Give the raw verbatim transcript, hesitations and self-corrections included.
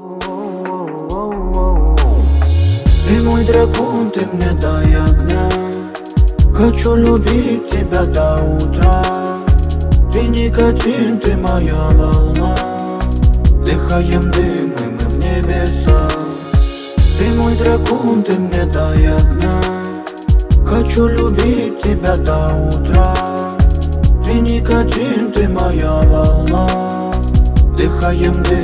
Ты мой дракон, ты мне дай огня. Хочу любить тебя до утра. Ты никотин, ты моя волна. Дыхаем дым, и мы в небеса. Ты мой дракон, ты мне дай огня. Хочу любить тебя до утра. Ты никотин, ты моя волна. Дыхаем дым.